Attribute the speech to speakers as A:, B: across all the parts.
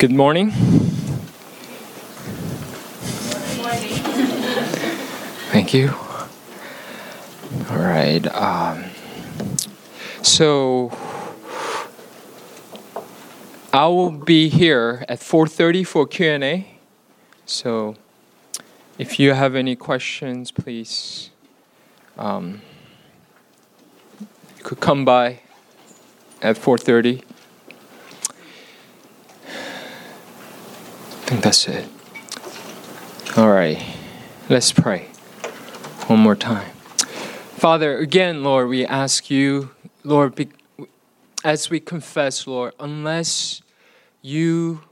A: Good morning. Thank you. All right. So I will be here at 4:30 for Q&A. So if you have any questions, please you could come by at 4:30. I think that's it. All right. Let's pray one more time. Father, again, Lord, we ask you, Lord, as we confess, Lord, unless you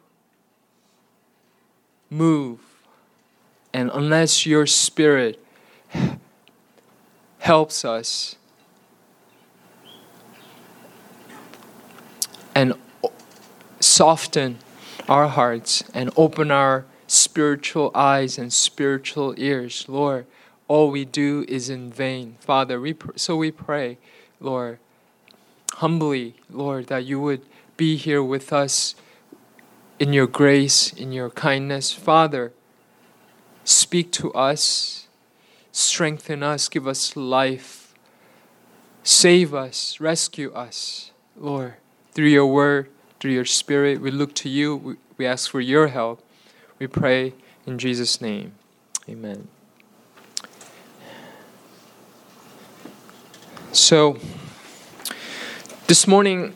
A: move and unless your Spirit helps us and soften our hearts and open our spiritual eyes and spiritual ears, Lord, all we do is in vain. Father, we pray, Lord, humbly, Lord, that you would be here with us in your grace, in your kindness. Father, speak to us, strengthen us, give us life, save us, rescue us, Lord, through your word, through your Spirit. We look to you. We ask for your help. We pray in Jesus' name. Amen. So, this morning,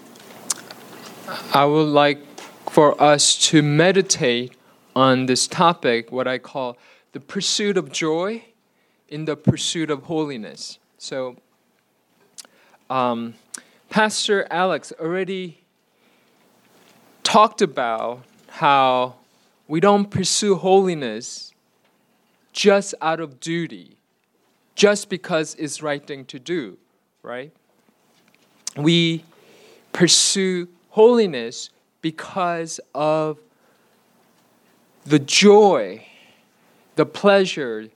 A: I would like for us to meditate on this topic, what I call the pursuit of joy in the pursuit of holiness. So, Pastor Alex already talked about how we don't pursue holiness just out of duty, just because it's the right thing to do, right? We pursue holiness because of the joy, the pleasure,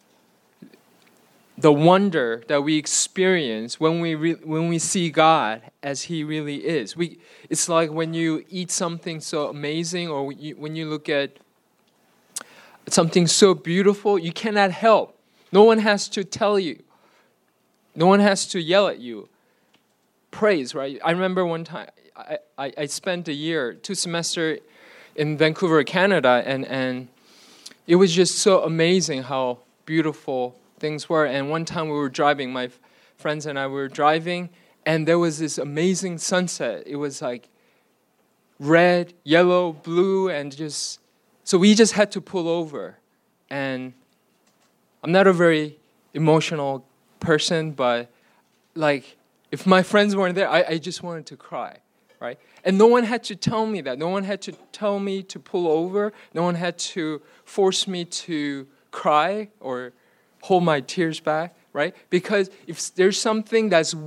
A: the wonder that we experience when we see God as He really is. It's like when you eat something so amazing, or when you look at something so beautiful, you cannot help. No one has to tell you. No one has to yell at you. Praise, right? I remember one time I spent 2 semesters in Vancouver, Canada, and it was just so amazing how beautiful things were. And one time we were driving, my friends and I were driving, and there was this amazing sunset. It was like red, yellow, blue, and so we just had to pull over. And I'm not a very emotional person, but like if my friends weren't there, I just wanted to cry, right? And no one had to tell me that. No one had to tell me to pull over. No one had to force me to cry or hold my tears back, right? Because if there's something that's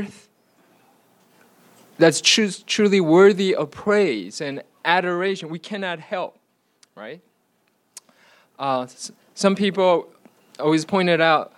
A: truly worthy of praise and adoration, we cannot help, right? Some people always point out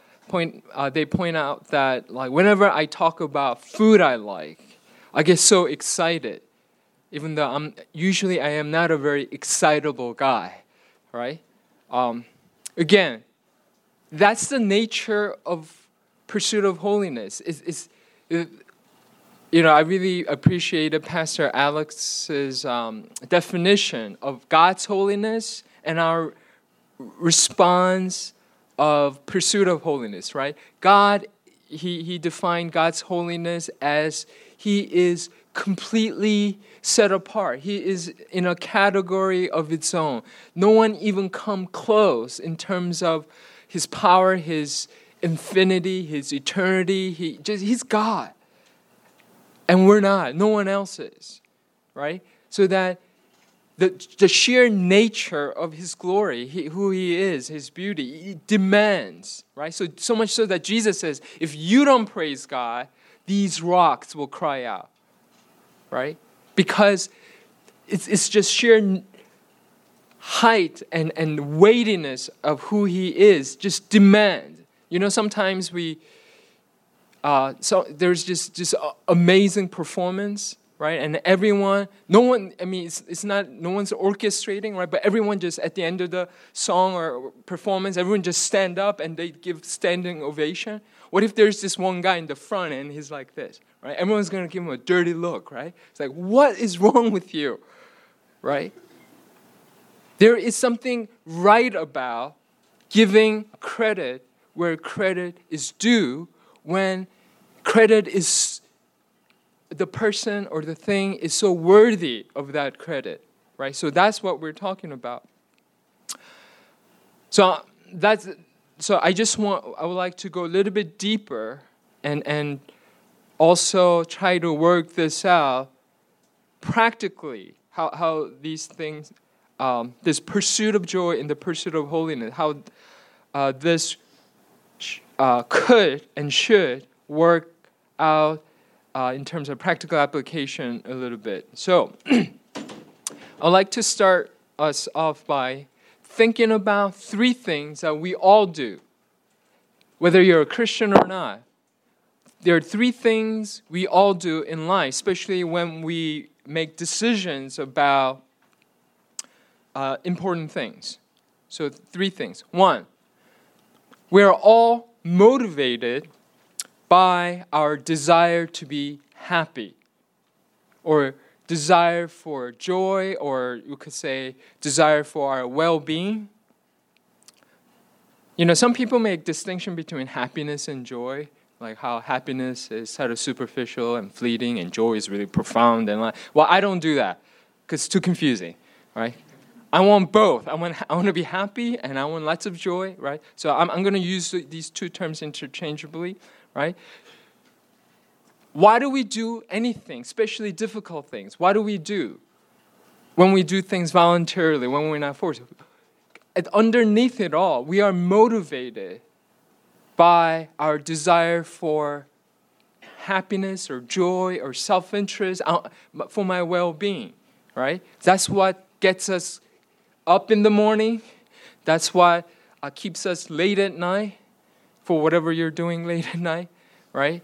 A: that like whenever I talk about food I like, I get so excited, even though I am not a very excitable guy, right? Again, that's the nature of pursuit of holiness. I really appreciated Pastor Alex's definition of God's holiness and our response of pursuit of holiness, right? God, he defined God's holiness as He is completely set apart. He is in a category of its own. No one even come close in terms of His power, His infinity, His eternity. He's God. And we're not. No one else is. Right? So that the sheer nature of His glory, who He is, His beauty, He demands. Right? So much so that Jesus says, if you don't praise God, these rocks will cry out. Right? Because it's just sheer height and weightiness of who He is just demand. Sometimes so there's just amazing performance right? And everyone, no one, I mean, it's not, no one's orchestrating, right? But everyone just, at the end of the song or performance, everyone just stand up and they give standing ovation. What if there's this one guy in the front and he's like this, right? Everyone's going to give him a dirty look, right? It's like, what is wrong with you, right? There is something right about giving credit where credit is due when credit is, the person or the thing is so worthy of that credit, right? So that's what we're talking about. So I would like to go a little bit deeper and also try to work this out practically, how these things, this pursuit of joy and the pursuit of holiness, how this could and should work out in terms of practical application a little bit. So I'd like to start us off by thinking about 3 things that we all do, whether you're a Christian or not. There are 3 things we all do in life, especially when we make decisions about important things. So 3 things. 1, we're all motivated by our desire to be happy, or desire for joy, or you could say desire for our well-being. You know, some people make distinction between happiness and joy, like how happiness is sort of superficial and fleeting, and joy is really profound. And well, I don't do that because it's too confusing, right? I want both. I want to be happy, and I want lots of joy, right? So I'm going to use these 2 terms interchangeably, right? Why do we do anything, especially difficult things? Why do we do when we do things voluntarily, when we're not forced? Underneath it all, we are motivated by our desire for happiness or joy or self-interest, for my well-being, right? That's what gets us up in the morning. That's what keeps us late at night, for whatever you're doing late at night, right?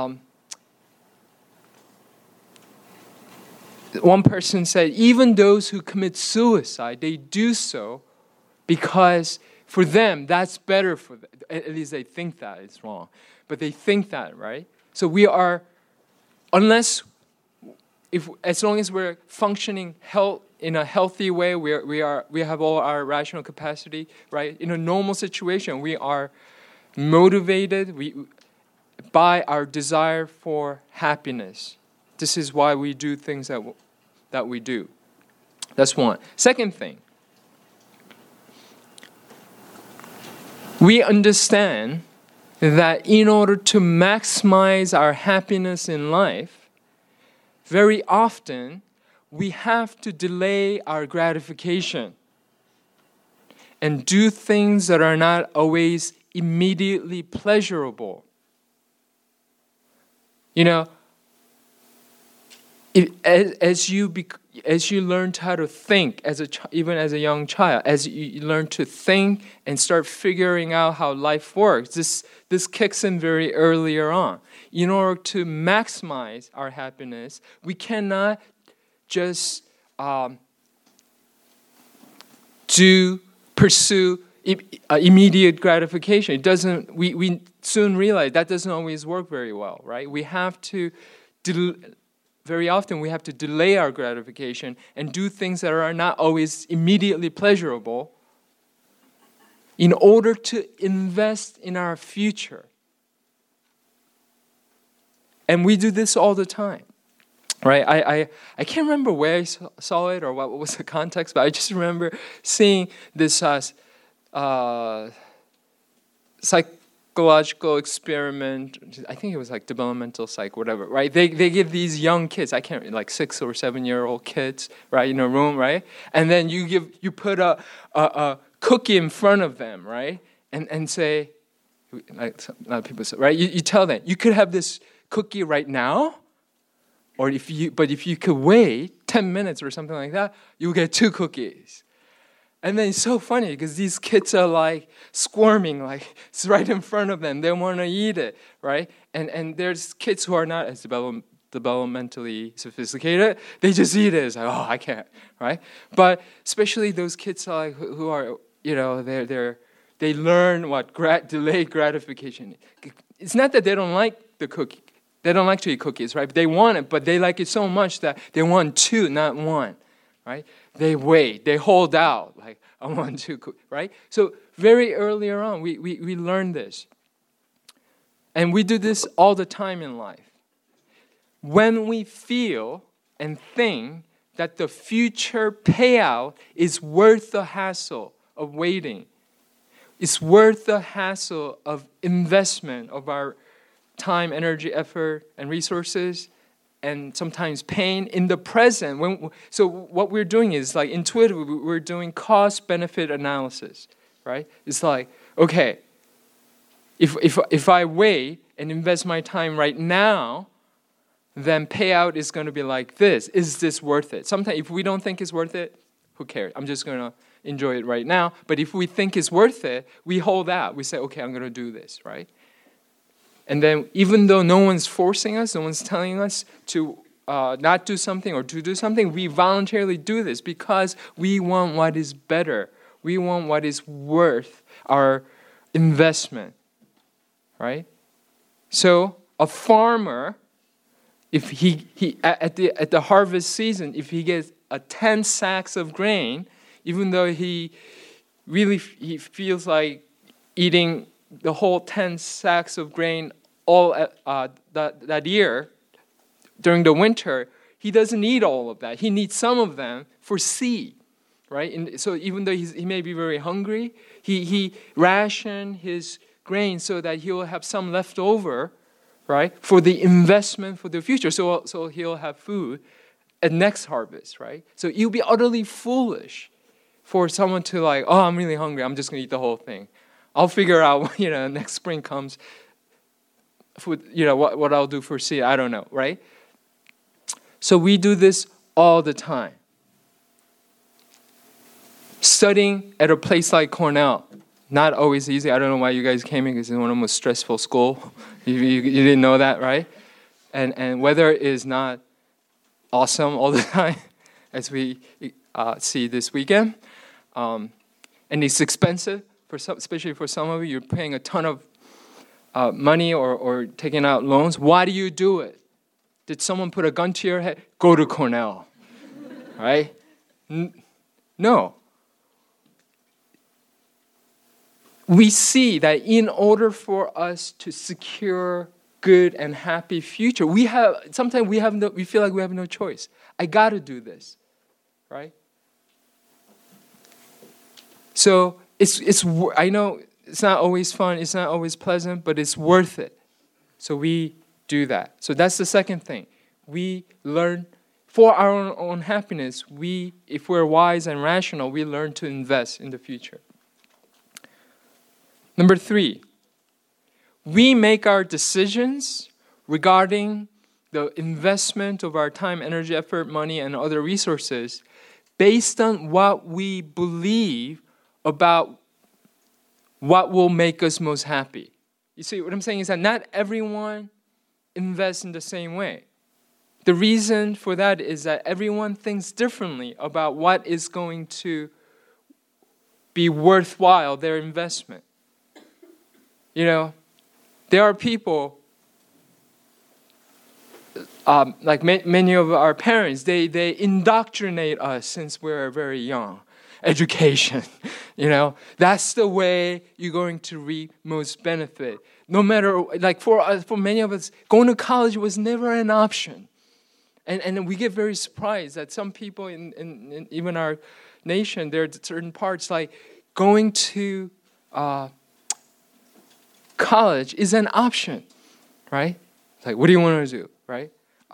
A: One person said, even those who commit suicide, they do so because for them, that's better for them. At least they think that. It's wrong. But they think that, right? So we are, as long as we're functioning in a healthy way, we have all our rational capacity, right? In a normal situation, we are motivated by our desire for happiness. This is why we do things that we do. That's one. Second thing, we understand that in order to maximize our happiness in life, very often we have to delay our gratification and do things that are not always immediately pleasurable. You know, as you learn how to think, even as a young child, as you learn to think and start figuring out how life works, this kicks in very earlier on. In order to maximize our happiness, we cannot just pursue immediate gratification. It doesn't. We soon realize that doesn't always work very well, right? We have to very often we have to delay our gratification and do things that are not always immediately pleasurable in order to invest in our future. And we do this all the time, right? I can't remember where I saw it or what was the context, but I just remember seeing this psychological experiment. I think it was like developmental psych, whatever, right? They give these young kids, 6 or 7 year old kids, right, in a room, right? And then you put a cookie in front of them, right? And say, like a lot of people say, right? You tell them you could have this cookie right now, or if you could wait 10 minutes or something like that, you'll get 2 cookies. And then it's so funny because these kids are like squirming, like it's right in front of them. They want to eat it, right? And there's kids who are not as developmentally sophisticated, they just eat it. It's like, oh, I can't, right? But especially those kids like who are, they learn what delayed gratification. It's not that they don't like the cookie. They don't like to eat cookies, right? They want it, but they like it so much that they want two, not one, right? They wait, they hold out, like, I want two cookies, right? So very earlier on, we learn this. And we do this all the time in life. When we feel and think that the future payout is worth the hassle of waiting, it's worth the hassle of investment of our time, energy, effort, and resources, and sometimes pain in the present. So what we're doing is, like intuitively, we're doing cost-benefit analysis, right? It's like, okay, if I wait and invest my time right now, then payout is going to be like this. Is this worth it? Sometimes if we don't think it's worth it, who cares? I'm just going to enjoy it right now. But if we think it's worth it, we hold out. We say, okay, I'm going to do this, right? And then even though no one's forcing us, no one's telling us to not do something or to do something, we voluntarily do this because we want what is better. We want what is worth our investment, right? So a farmer, if he at the harvest season, if he gets 10 sacks of grain, even though he feels like eating the whole 10 sacks of grain all that year during the winter, he doesn't eat all of that. He needs some of them for seed, right? And so even though he may be very hungry, he ration his grain so that he will have some left over, right, for the investment for the future. So he'll have food at next harvest, right? So it would be utterly foolish for someone to like, oh, I'm really hungry, I'm just going to eat the whole thing. I'll figure out, next spring comes, what I'll do for seed. I don't know, right? So we do this all the time. Studying at a place like Cornell, not always easy. I don't know why you guys came in because it's one of the most stressful schools. You didn't know that, right? And weather is not awesome all the time, as we see this weekend. And it's expensive. Especially for some of you, you're paying a ton of money or taking out loans. Why do you do it? Did someone put a gun to your head? Go to Cornell, right? No. We see that in order for us to secure good and happy future, we feel like we have no choice. I got to do this, right? So I know it's not always fun, it's not always pleasant, but it's worth it. So we do that. So that's the second thing. We learn for our own happiness. If we're wise and rational, we learn to invest in the future. Number 3, we make our decisions regarding the investment of our time, energy, effort, money, and other resources based on what we believe about what will make us most happy. You see, what I'm saying is that not everyone invests in the same way. The reason for that is that everyone thinks differently about what is going to be worthwhile, their investment. There are people, like many of our parents, they indoctrinate us since we're very young. Education, that's the way you're going to reap most benefit. No matter, like for many of us, going to college was never an option. And we get very surprised that some people in even our nation, there are certain parts like going to college is an option, right? Like, what do you want to do, right?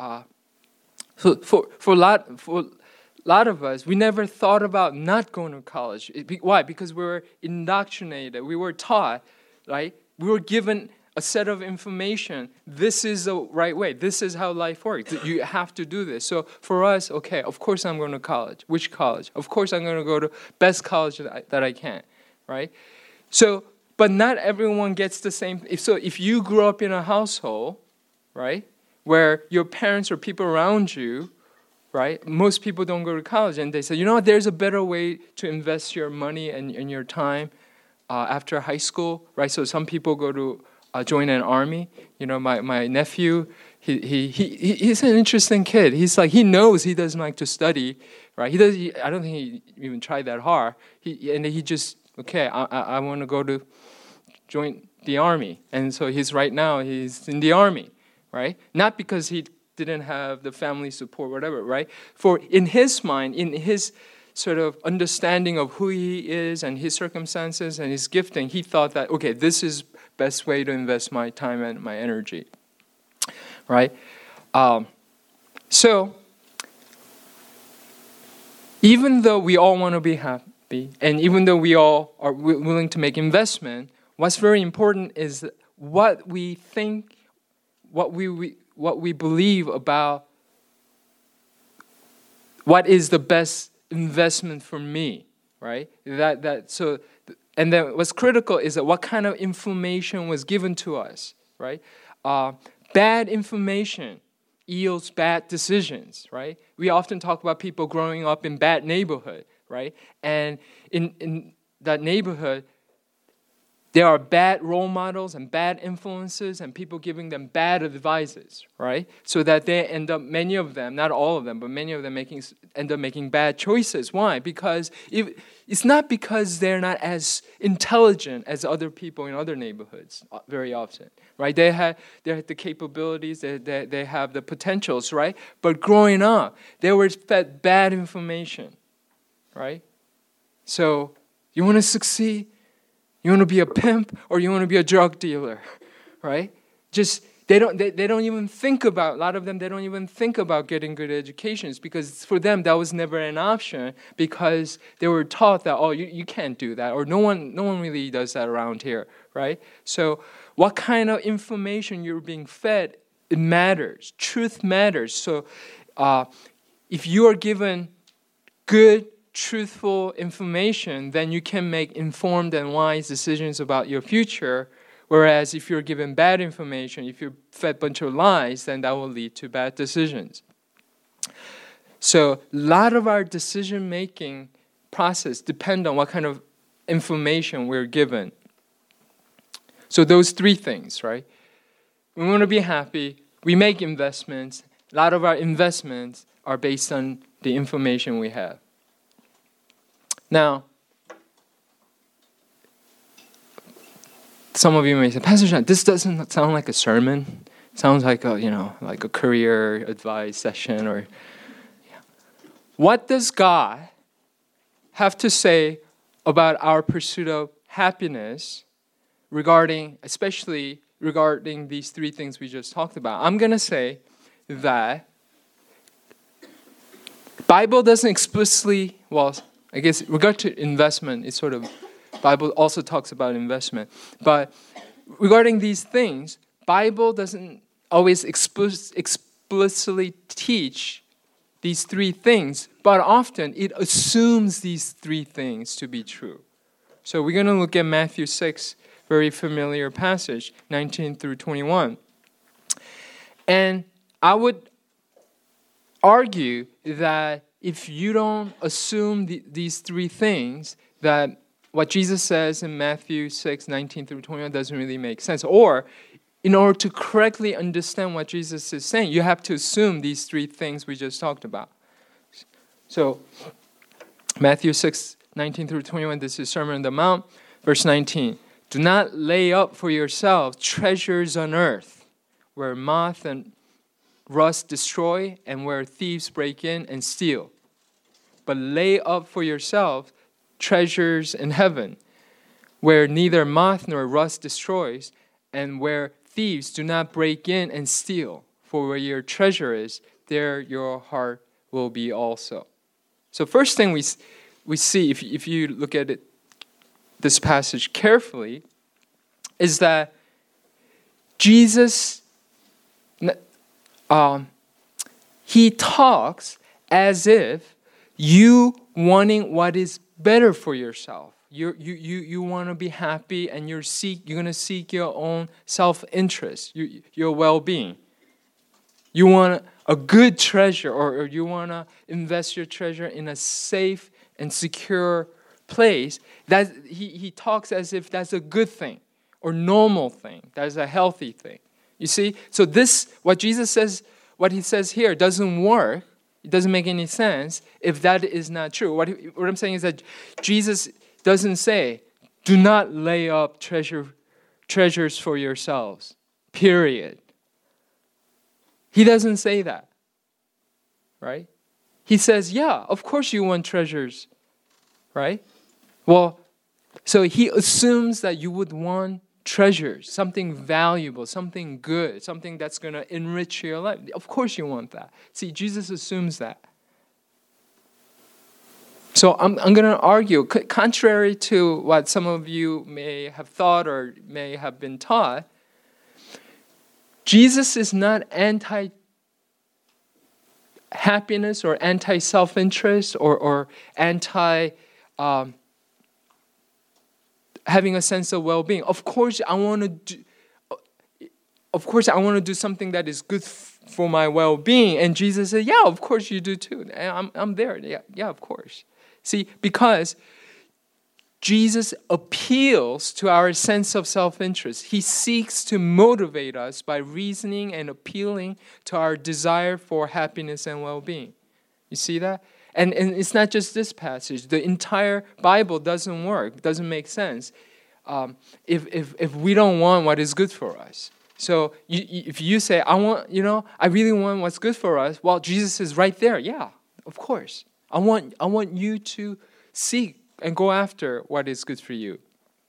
A: For a lot of us, we never thought about not going to college. Why? Because we were indoctrinated. We were taught, right? We were given a set of information. This is the right way. This is how life works. You have to do this. So for us, okay, of course I'm going to college. Which college? Of course I'm going to go to best college that I can, right? So, but not everyone gets the same. So if you grew up in a household, right, where your parents or people around you, right? Most people don't go to college, and they say, you know what, there's a better way to invest your money and your time after high school, right? So some people go to join an army. You know, my nephew, he's an interesting kid. He's like, he knows he doesn't like to study, right? I don't think he even tried that hard. He just, okay, I want to go to join the army. And so he's in the army, right? Not because he didn't have the family support, whatever, right? For in his mind, in his sort of understanding of who he is and his circumstances and his gifting, he thought that, okay, this is best way to invest my time and my energy, right? So even though we all want to be happy, and even though we all are willing to make investment, what's very important is what we think, what we believe about what is the best investment for me, right? And then what's critical is that what kind of information was given to us, right? Bad information yields bad decisions, right? We often talk about people growing up in bad neighborhood, right? And in that neighborhood, there are bad role models and bad influences and people giving them bad advices, right? So that they end up, many of them, not all of them, but many of them end up making bad choices. Why? Because it's not because they're not as intelligent as other people in other neighborhoods very often, right? They have the capabilities, they have the potentials, right? But growing up, they were fed bad information, right? So you want to succeed? You want to be a pimp or you want to be a drug dealer, right? Just they don't even think about, a lot of them, they don't even think about getting good educations because for them that was never an option because they were taught that, oh, you can't do that, or no one really does that around here, right? So what kind of information you're being fed, it matters. Truth matters. So if you are given good, truthful information, then you can make informed and wise decisions about your future. Whereas if you're given bad information, if you're fed a bunch of lies, then that will lead to bad decisions. So a lot of our decision-making process depend on what kind of information we're given. So those three things, right? We want to be happy. We make investments. A lot of our investments are based on the information we have. Now, some of you may say, Pastor John, this doesn't sound like a sermon. It sounds like a career advice session. What does God have to say about our pursuit of happiness, especially regarding these three things we just talked about? I'm going to say that Bible doesn't explicitly, I guess regard to investment, it's sort of, Bible also talks about investment. But regarding these things, Bible doesn't always explicitly teach these three things, but often it assumes these three things to be true. So we're going to look at Matthew 6, very familiar passage, 19 through 21. And I would argue that if you don't assume these three things, that what Jesus says in Matthew 6, 19 through 21 doesn't really make sense. Or, in order to correctly understand what Jesus is saying, you have to assume these three things we just talked about. So, Matthew 6, 19 through 21, this is Sermon on the Mount. Verse 19, do not lay up for yourselves treasures on earth, where moth and rust destroy, and where thieves break in and steal. But lay up for yourselves treasures in heaven, where neither moth nor rust destroys, and where thieves do not break in and steal. For where your treasure is, there your heart will be also. So first thing we see, if you look at it, this passage carefully, is that Jesus, he talks as if you wanting what is better for yourself. You want to be happy, and you're going to seek your own self-interest, your well-being. You want a good treasure, or you want to invest your treasure in a safe and secure place. That he talks as if that's a good thing or normal thing. That's a healthy thing. You see? So what Jesus says, what he says here doesn't work. It doesn't make any sense if that is not true. What I'm saying is that Jesus doesn't say, do not lay up treasures for yourselves, period. He doesn't say that, right? He says, yeah, of course you want treasures, right? Well, so he assumes that you would want treasures, something valuable, something good, something that's going to enrich your life. Of course you want that. See, Jesus assumes that. So I'm going to argue, contrary to what some of you may have thought or may have been taught, Jesus is not anti-happiness or anti-self-interest or anti having a sense of well-being. Of course, I want to do something that is good for my well-being. And Jesus said, yeah, of course you do too. I'm there. Yeah, of course. See, because Jesus appeals to our sense of self-interest. He seeks to motivate us by reasoning and appealing to our desire for happiness and well-being. You see that? And it's not just this passage. The entire Bible doesn't work, doesn't make sense if we don't want what is good for us. So if you say, I really want what's good for us, well, Jesus is right there. Yeah, of course. I want you to seek and go after what is good for you.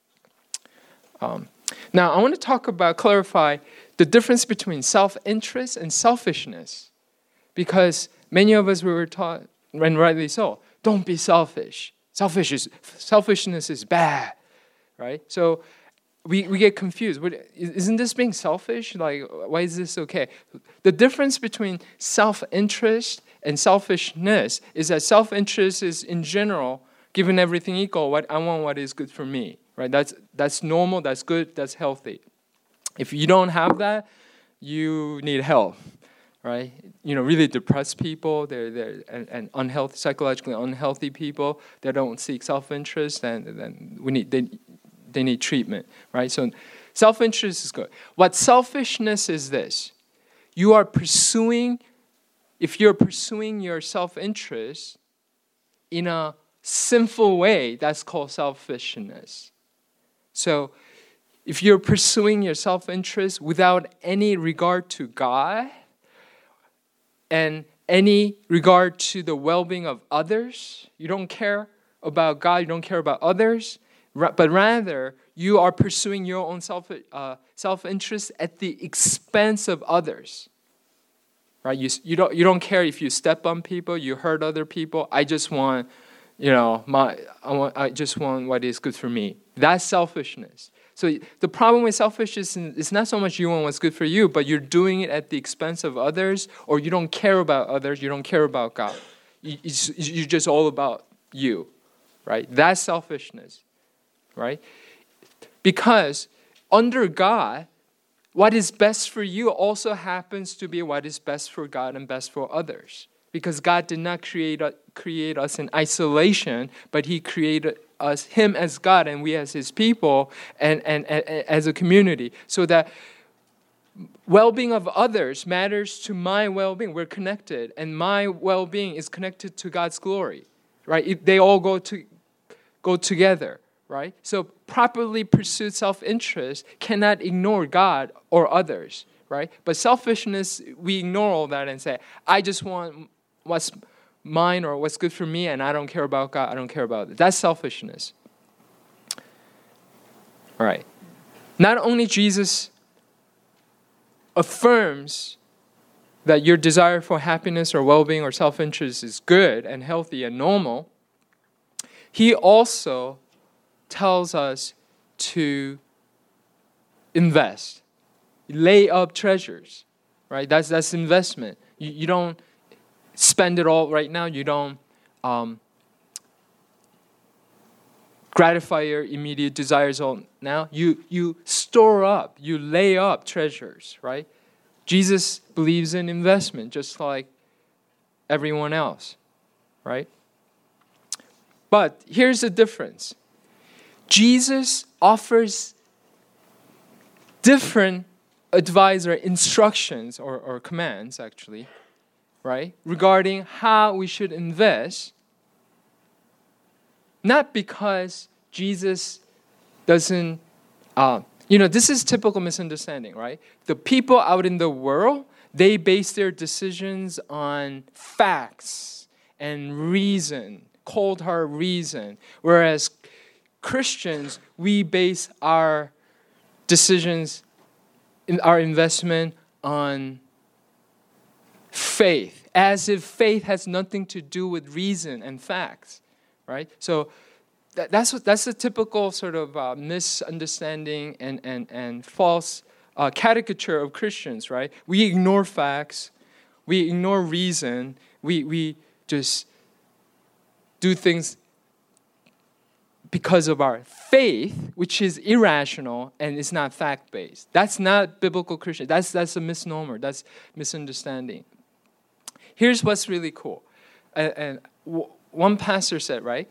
A: Now, I want to clarify the difference between self-interest and selfishness. Because many of us were taught, and rightly so, don't be selfish. Selfishness is bad, right? So we get confused. Isn't this being selfish? Like, why is this okay? The difference between self-interest and selfishness is that self-interest is, in general, given everything equal, I want what is good for me, right? That's normal, that's good, that's healthy. If you don't have that, you need help, right? Really depressed people, they're unhealthy, psychologically unhealthy people that don't seek self-interest, and they need treatment, right? So self-interest is good. What selfishness is this? If you're pursuing your self-interest in a sinful way, that's called selfishness. So if you're pursuing your self-interest without any regard to God and any regard to the well-being of others, you don't care about God, you don't care about others, but rather you are pursuing your own self-interest at the expense of others. Right? You don't care if you step on people, you hurt other people. I just want I just want what is good for me. That's selfishness. So the problem with selfishness is not so much you want what's good for you, but you're doing it at the expense of others, or you don't care about others, you don't care about God. You're just all about you, right? That's selfishness, right? Because under God, what is best for you also happens to be what is best for God and best for others. Because God did not create us in isolation, but He created us, Him as God and we as His people and as a community. So that well-being of others matters to my well-being. We're connected, and my well-being is connected to God's glory, right? They all go together, right? So properly pursued self-interest cannot ignore God or others, right? But selfishness, we ignore all that and say, I just want what's mine or what's good for me, and I don't care about God, I don't care about it. That's selfishness. All right. Not only Jesus affirms that your desire for happiness or well-being or self-interest is good and healthy and normal, He also tells us to invest, lay up treasures, right? That's investment. You don't spend it all right now. You don't gratify your immediate desires all now. You store up, you lay up treasures, right? Jesus believes in investment just like everyone else, right? But here's the difference. Jesus offers different advisor instructions or commands, actually, right, regarding how we should invest. Not because Jesus doesn't, this is typical misunderstanding, right? The people out in the world, they base their decisions on facts and reason, cold hard reason. Whereas Christians, we base our decisions, in our investment on faith, as if faith has nothing to do with reason and facts, right? So that's a typical sort of misunderstanding and false caricature of Christians, right? We ignore facts, we ignore reason, we just do things because of our faith, which is irrational and is not fact-based. That's not biblical Christian. That's a misnomer. That's misunderstanding. Here's what's really cool. One pastor said, right?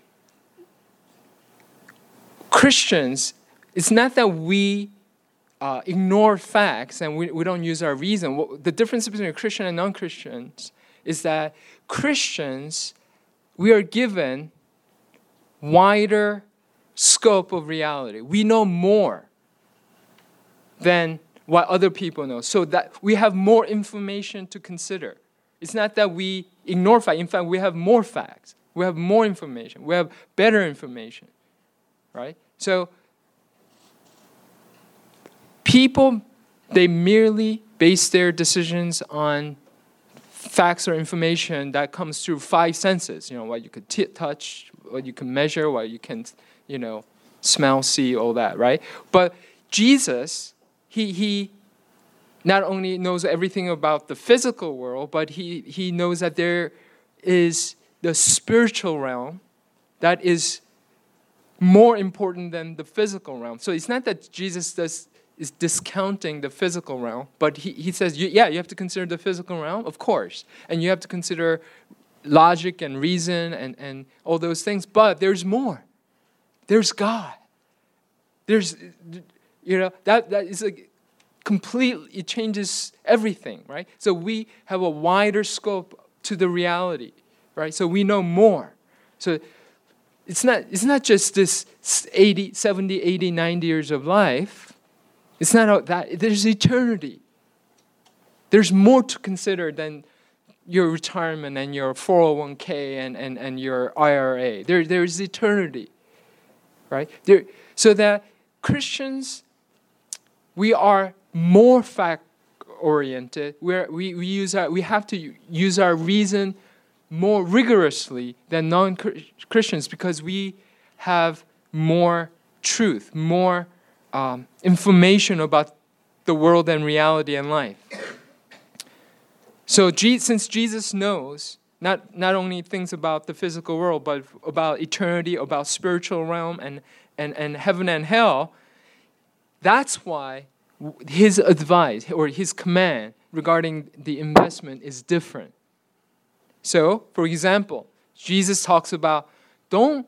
A: Christians, it's not that we ignore facts and we don't use our reason. The difference between Christian and non-Christians is that Christians, we are given wider scope of reality. We know more than what other people know, so that we have more information to consider. It's not that we ignore facts. In fact, we have more facts. We have more information. We have better information, right? So people, they merely base their decisions on facts or information that comes through five senses. What you could touch, what you can measure, what you can, smell, see, all that, right? But Jesus, he not only knows everything about the physical world, but he knows that there is the spiritual realm that is more important than the physical realm. So it's not that Jesus is discounting the physical realm, but he says, you have to consider the physical realm, of course, and you have to consider logic and reason and all those things, but there's more. There's God. There's, that is completely, it changes everything, right? So we have a wider scope to the reality, right? So we know more. So it's not just this 70, 80, 90 years of life. It's not that. There's eternity. There's more to consider than your retirement and your 401k and your IRA. There's eternity, right? So that Christians, we are more fact-oriented. We have to use our reason more rigorously than non-Christians because we have more truth, more information about the world and reality and life. So since Jesus knows not only things about the physical world, but about eternity, about spiritual realm and heaven and hell, that's why his advice or his command regarding the investment is different. So, for example, Jesus talks about don't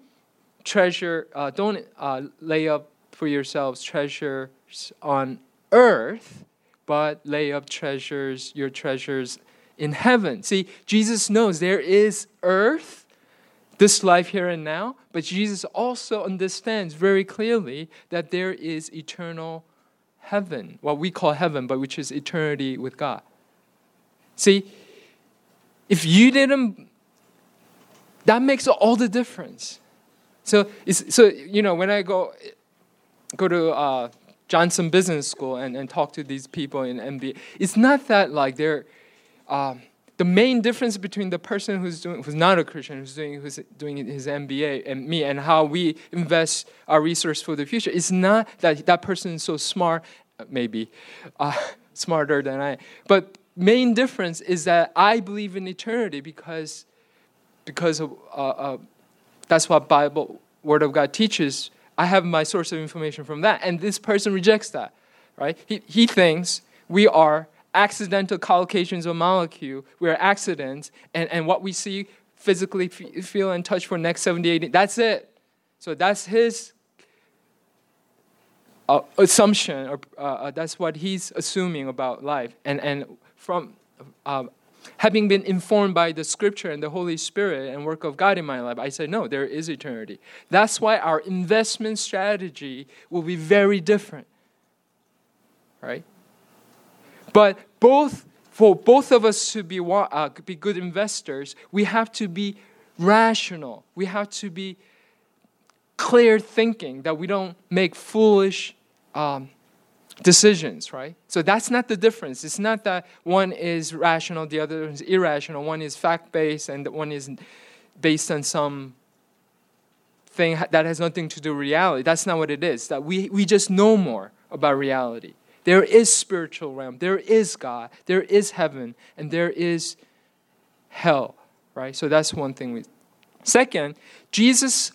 A: lay up for yourselves treasures on earth, but lay up your treasures in heaven. See, Jesus knows there is earth, this life here and now, but Jesus also understands very clearly that there is eternal heaven, what we call heaven, but which is eternity with God. See, if you didn't, that makes all the difference. So when I go to Johnson Business School and talk to these people in MBA, it's not that like they're the main difference between the person who's not a Christian, who's doing his MBA and me, and how we invest our resource for the future, is not that person is so smart, maybe smarter than I. But main difference is that I believe in eternity because of that's what Bible Word of God teaches. I have my source of information from that, and this person rejects that, right? He thinks we are accidental collocations of molecule. We're accidents, and what we see, physically feel and touch for the next 70, 80, that's it. So that's his assumption, or that's what he's assuming about life. And from having been informed by the Scripture and the Holy Spirit and work of God in my life, I say, no, there is eternity. That's why our investment strategy will be very different, right? But for both of us to be good investors, we have to be rational. We have to be clear thinking, that we don't make foolish decisions, right? So that's not the difference. It's not that one is rational, the other is irrational. One is fact-based, and one is based on some thing that has nothing to do with reality. That's not what it is. That we just know more about reality. There is spiritual realm. There is God. There is heaven, and there is hell, right? So that's one thing. Second, Jesus.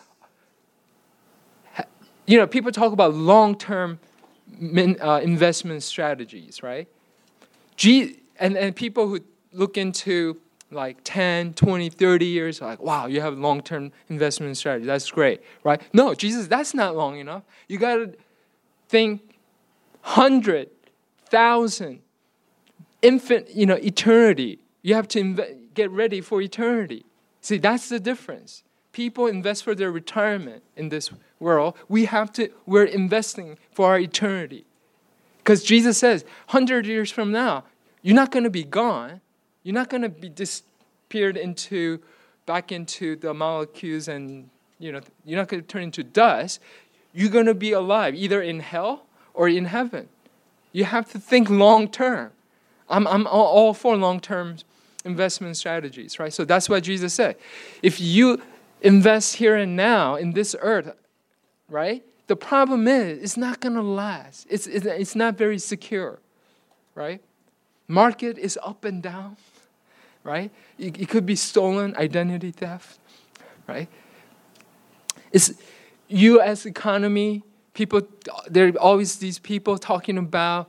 A: People talk about long-term investment strategies, right? And people who look into like 10, 20, 30 years are like, wow, you have long-term investment strategy. That's great, right? No, Jesus, that's not long enough. You got to think 100, 1,000, infinite, eternity. You have to get ready for eternity. See, that's the difference. People invest for their retirement in this world. We're investing for our eternity. Because Jesus says, 100 years from now, you're not going to be gone. You're not going to be disappeared back into the molecules, and you're not going to turn into dust. You're going to be alive, either in hell or in heaven. You have to think long term. I'm all for long term investment strategies, right? So that's what Jesus said. If you invest here and now in this earth, right? The problem is, it's not going to last. It's not very secure, right? Market is up and down, right? It could be stolen, identity theft, right? It's U.S. economy. There are always these people talking about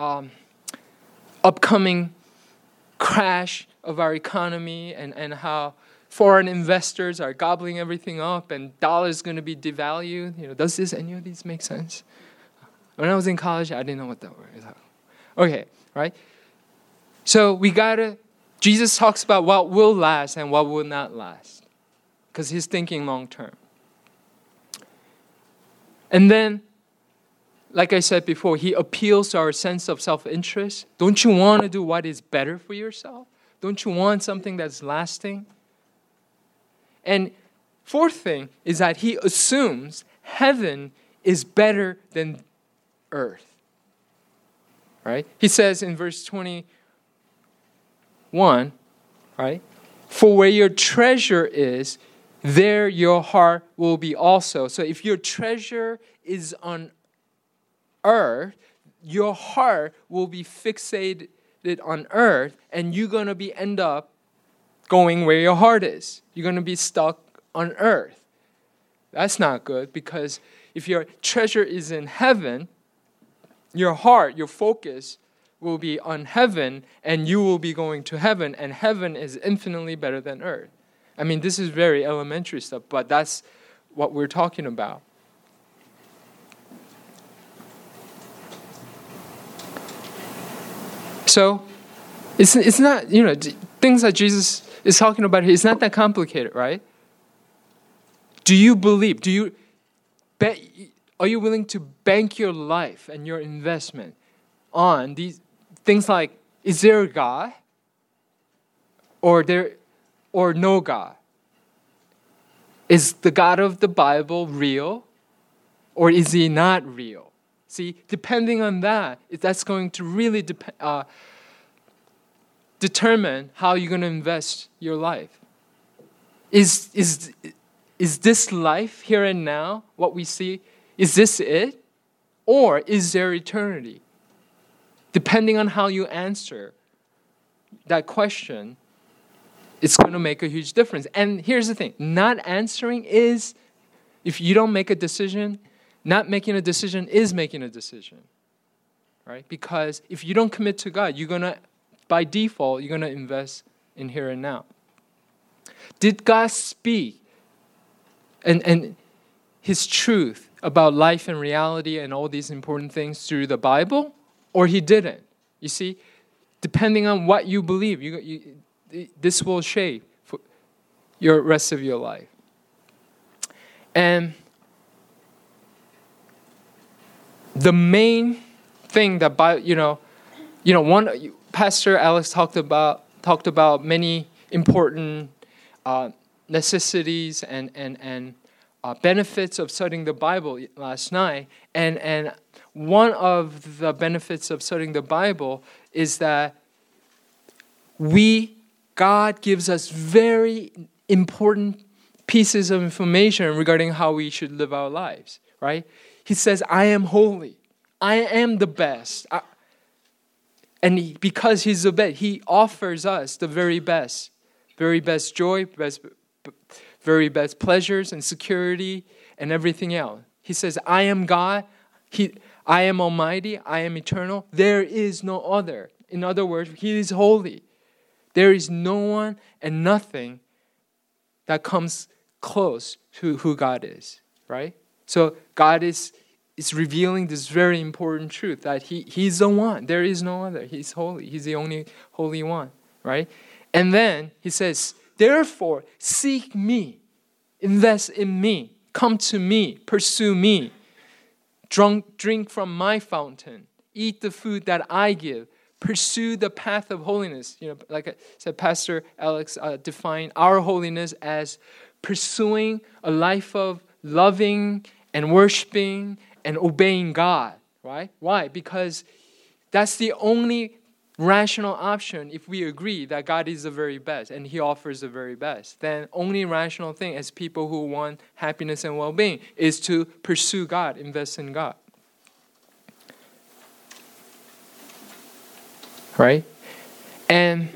A: upcoming crash of our economy and how foreign investors are gobbling everything up and dollar is going to be devalued. Does any of these make sense? When I was in college, I didn't know what that word is. Okay, right? So Jesus talks about what will last and what will not last, because he's thinking long term. And then, like I said before, he appeals to our sense of self-interest. Don't you want to do what is better for yourself? Don't you want something that's lasting? And fourth thing is that he assumes heaven is better than earth. Right? He says in verse 21, right? For where your treasure is, there your heart will be also. So if your treasure is on earth, your heart will be fixated on earth, and you're going to end up going where your heart is. You're going to be stuck on earth. That's not good, because if your treasure is in heaven, your heart, your focus will be on heaven, and you will be going to heaven, and heaven is infinitely better than earth. I mean, this is very elementary stuff, but that's what we're talking about. So, it's not, things that Jesus is talking about here, it's not that complicated, right? Do you believe? Are you willing to bank your life and your investment on these things like, is there a God? Or no God? Is the God of the Bible real? Or is he not real? See, depending on that, that's going to really determine how you're going to invest your life. Is this life here and now, what we see, is this it? Or is there eternity? Depending on how you answer that question, it's going to make a huge difference. And here's the thing, not answering is, if you don't make a decision, not making a decision is making a decision. right? Because if you don't commit to God, by default, you're going to invest in here and now. Did God speak and His truth about life and reality and all these important things through the Bible, or He didn't? You see, depending on what you believe, this will shape your rest of your life. And the main thing that Pastor Alex talked about many important necessities and benefits of studying the Bible last night, and one of the benefits of studying the Bible is that God gives us very important pieces of information regarding how we should live our lives, right? He says, I am holy. I am the best. Because He's the best, He offers us the very best joy, very best pleasures and security and everything else. He says, I am God. I am almighty. I am eternal. There is no other. In other words, He is holy. There is no one and nothing that comes close to who God is, right? So God is revealing this very important truth that He's the one. There is no other. He's holy. He's the only holy one, right? And then He says, therefore, seek me, invest in me, come to me, pursue me, drink from my fountain, eat the food that I give, pursue the path of holiness. Like I said, Pastor Alex defined our holiness as pursuing a life of loving and worshiping and obeying God, right? Why? Because that's the only rational option. If we agree that God is the very best and He offers the very best, then only rational thing as people who want happiness and well-being is to pursue God, invest in God. Right? And,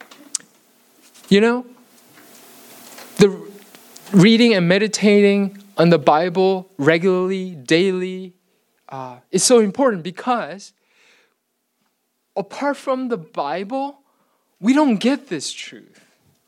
A: the reading and meditating on the Bible regularly, daily, is so important because apart from the Bible, we don't get this truth.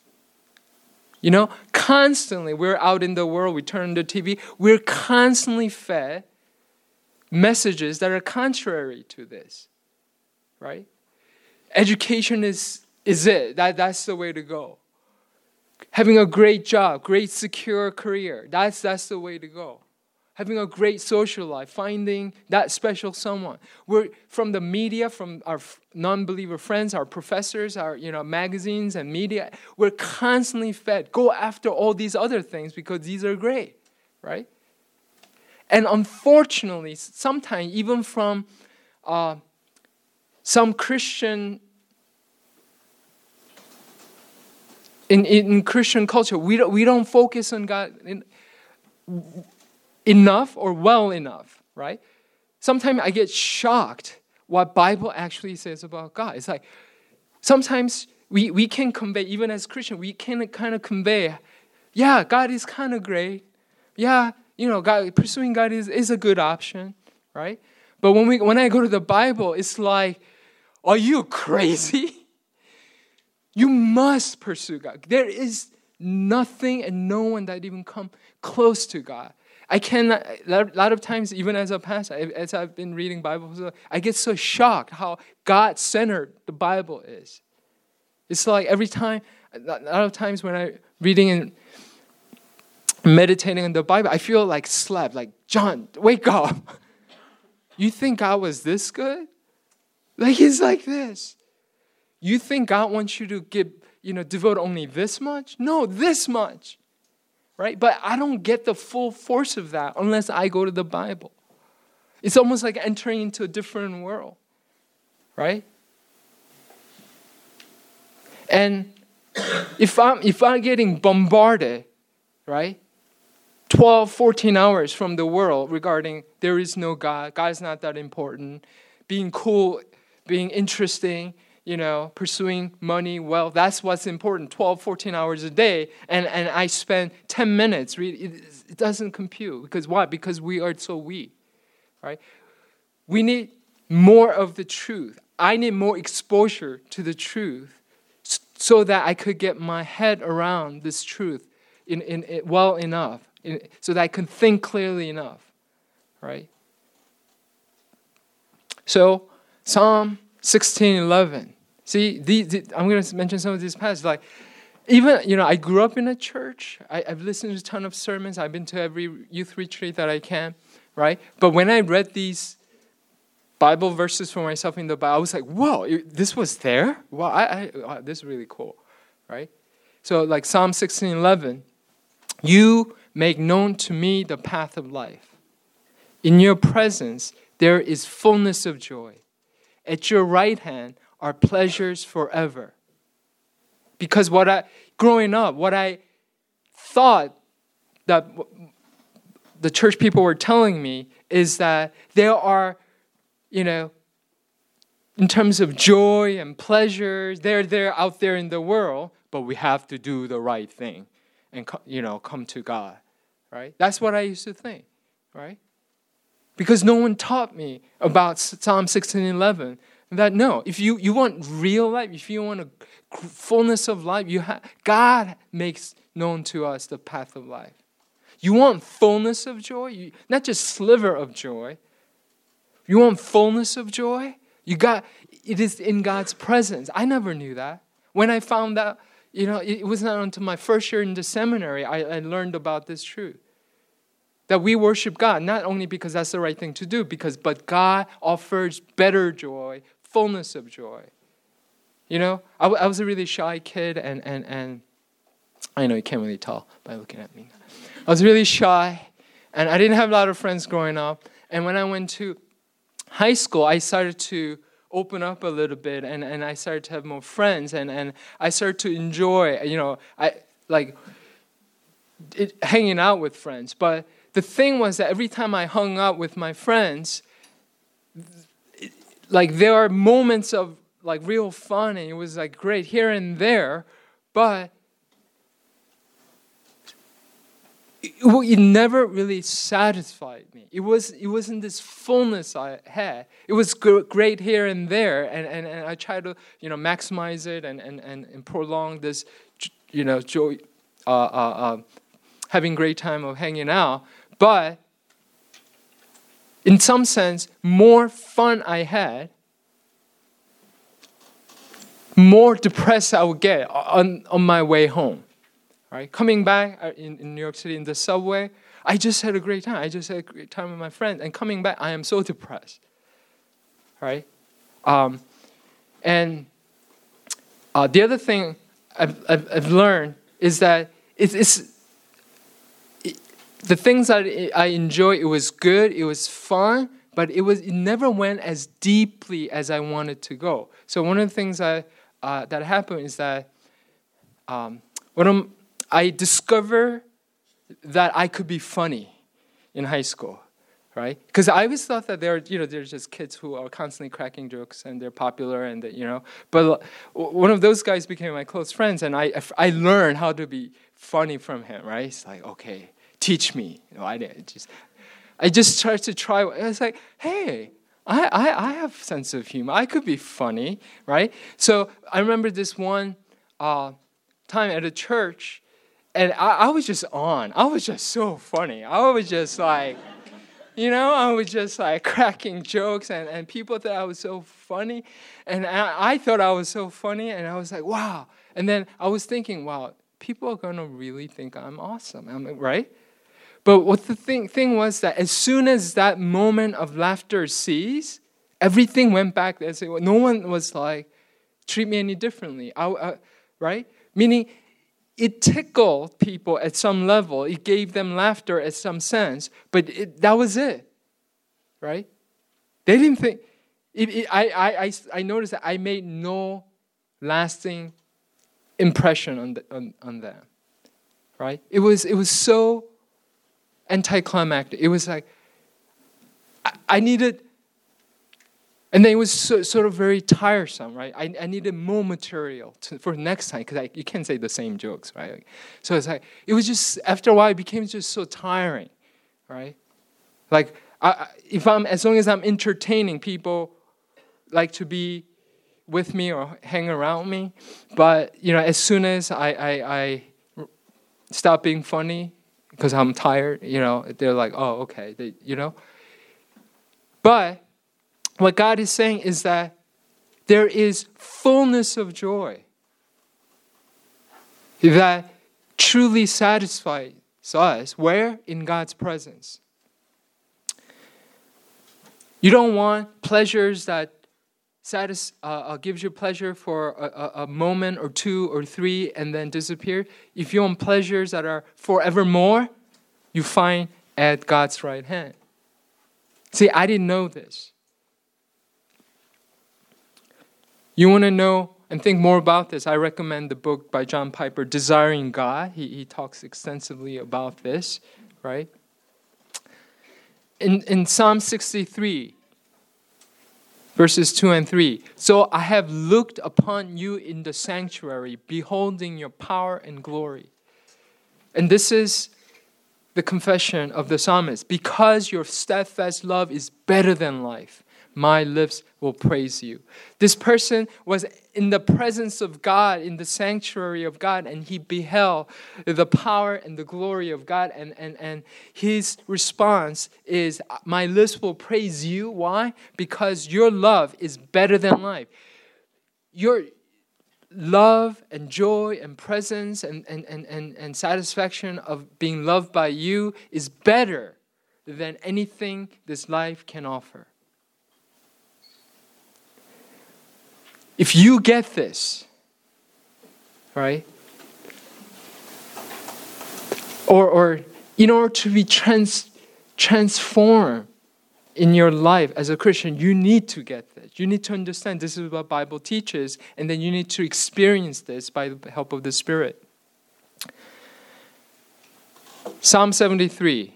A: Constantly, we're out in the world, we turn the TV, we're constantly fed messages that are contrary to this, right? Education is it. That's the way to go. Having a great job, great secure career, that's the way to go. Having a great social life, finding that special someone. We're from the media, from our non-believer friends, our professors, our magazines and media, we're constantly fed. Go after all these other things because these are great, right? And unfortunately, sometimes even from some Christian, in Christian culture, we don't focus on God enough or well enough, right? Sometimes I get shocked what Bible actually says about God. It's like sometimes we can convey, even as Christian, we can kind of convey, yeah, God is kind of great. Yeah, pursuing God is a good option, right? But when I go to the Bible, it's like, are you crazy? You must pursue God. There is nothing and no one that even come close to God. I cannot, a lot of times, even as a pastor, as I've been reading Bible, I get so shocked how God-centered the Bible is. It's like every time, a lot of times when I'm reading and meditating on the Bible, I feel like slapped, like, John, wake up. You think God was this good? Like, He's like this. You think God wants you to devote only this much? No, this much. Right? But I don't get the full force of that unless I go to the Bible. It's almost like entering into a different world. Right? And if I'm getting bombarded, right? 12, 14 hours from the world regarding there is no God, God is not that important, being cool, being interesting, pursuing money, wealth, that's what's important, 12, 14 hours a day, and I spend 10 minutes reading, it doesn't compute. Because why? Because we are so weak, right? We need more of the truth. I need more exposure to the truth so that I could get my head around this truth in well enough, so that I can think clearly enough, right? So Psalm 16:11. See, I'm going to mention some of these passages. Like, even, I grew up in a church. I've listened to a ton of sermons. I've been to every youth retreat that I can, right? But when I read these Bible verses for myself in the Bible, I was like, whoa, this was there? Wow, this is really cool, right? So like Psalm 16:11, you make known to me the path of life. In your presence, there is fullness of joy. At your right hand are pleasures forever. Because growing up, what I thought that the church people were telling me is that there are, in terms of joy and pleasures, they're out there in the world, but we have to do the right thing and, come to God, right? That's what I used to think, right? Because no one taught me about Psalm 16:11. That no, if you want real life, if you want a fullness of life, God makes known to us the path of life. You want fullness of joy, not just sliver of joy. You want fullness of joy? It is in God's presence. I never knew that. When I found out, it was not until my first year in the seminary I learned about this truth. That we worship God, not only because that's the right thing to do, but God offers better joy, fullness of joy. I was a really shy kid, and I know you can't really tell by looking at me. I was really shy, and I didn't have a lot of friends growing up. And when I went to high school, I started to open up a little bit, and I started to have more friends, and I started to enjoy, hanging out with friends. But the thing was that every time I hung out with my friends, there are moments of real fun, and it was great here and there, but it never really satisfied me. It wasn't this fullness I had. It was great here and there, and I tried to maximize it and prolong this joy, having great time of hanging out. But in some sense, more fun I had, more depressed I would get on my way home. Right? Coming back in New York City in the subway, I just had a great time. I just had a great time with my friends. And coming back, I am so depressed. Right? And the other thing I've learned is that the things that I enjoy, it was good, it was fun, but it never went as deeply as I wanted to go. So one of the things that happened is that when I discovered that I could be funny in high school, right? Because I always thought that they're just kids who are constantly cracking jokes and they're popular and But one of those guys became my close friends, and I learned how to be funny from him, right? It's like, okay, teach me. I just started to try. I was like, hey, I have a sense of humor. I could be funny, right? So I remember this one time at a church. And I was just on. I was just so funny. I was just I was just cracking jokes, and people thought I was so funny. And I thought I was so funny, and I was like, wow. And then I was thinking, wow, people are going to really think I'm awesome, right? But what the thing was that as soon as that moment of laughter ceased, everything went back there. So no one was treat me any differently, right? Meaning, it tickled people at some level. It gave them laughter at some sense, but that was it, right? They didn't think. I noticed that I made no lasting impression on them, right? It was so anticlimactic. It was like I needed. And then it was sort of very tiresome, right? I needed more material for next time, because you can't say the same jokes, right? So it's it was just, after a while, it became just so tiring, right? As long as I'm entertaining people, like to be with me or hang around me. But, as soon as I stop being funny because I'm tired, they're like, oh, okay, But what God is saying is that there is fullness of joy that truly satisfies us. Where? In God's presence. You don't want pleasures that gives you pleasure for a moment or two or three and then disappear. If you want pleasures that are forevermore, you find at God's right hand. See, I didn't know this. You want to know and think more about this, I recommend the book by John Piper, Desiring God. He talks extensively about this, right? In Psalm 63, verses 2 and 3, so I have looked upon you in the sanctuary, beholding your power and glory. And this is the confession of the psalmist. Because your steadfast love is better than life, my lips will praise you. This person was in the presence of God, in the sanctuary of God, and he beheld the power and the glory of God. And his response is, my lips will praise you. Why? Because your love is better than life. Your love and joy and presence and satisfaction of being loved by you is better than anything this life can offer. If you get this, right? Or in order to be transformed in your life as a Christian, you need to get this. You need to understand this is what Bible teaches, and then you need to experience this by the help of the Spirit. Psalm 73,